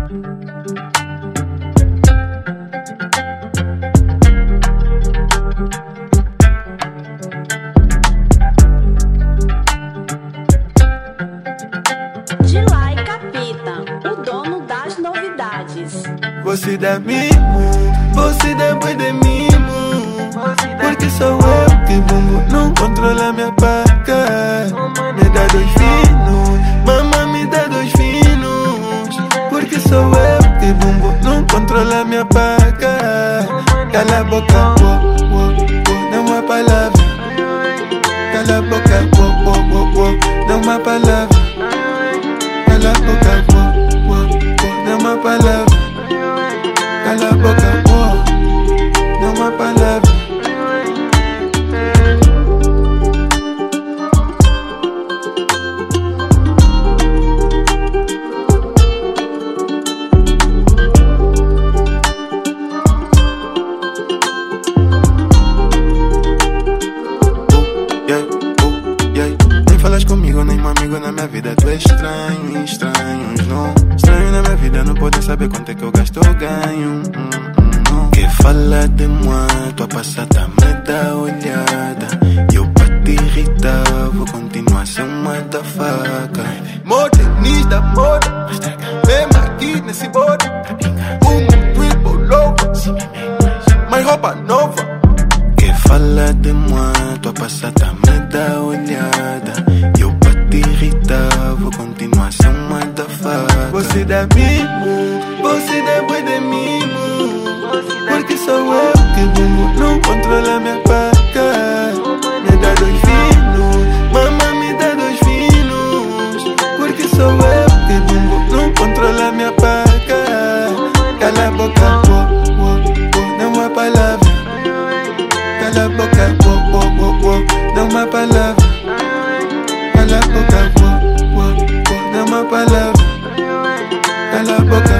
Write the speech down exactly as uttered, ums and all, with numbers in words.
Dilai Capita, o dono das novidades. Você dá mimo, você dá boi de mimo, porque sou eu que bumbo não controla minha paca. Me dá dois finos, mamãe me dá dois finos, porque sou eu que bumbo não controla minha paca. Cala a boca, wo, wo, wo, não uma palavra. Cala a boca, wo, wo, wo, wo, não uma palavra. Cala a boca, wo, wo, wo, não uma palavra. Cala a boca, wo, não uma palavra. Comigo, nem um amigo na minha vida. Tu é estranho, estranhos não. Estranho na minha vida, não podem saber quanto é que eu gasto ou ganho. hum, hum, não. Que fala de moi, tua passada me dá olhada. E eu pra te irritar, vou continuar a ser uma da faca. Modernista, moda, mesmo aqui nesse bode. Um triple louco, mais roupa nova. Que fala de moi, tua passada me dá olhada. E eu pra te irritar, vou continuar a ser uma da faca. Você dá mimo, você dá boi de mimo, porque sou eu que bumbo não controla minha paca. Me dá dois finos, mamãe me dá dois finos, porque sou eu que bumbo não controla minha paca. Cala a boca, wo, wo, wo, não uma palavra. Cala a boca, wo, wo, wo, wo, não uma palavra. Cala a boca, wo, wo, wo, não uma palavra. Cala a boca.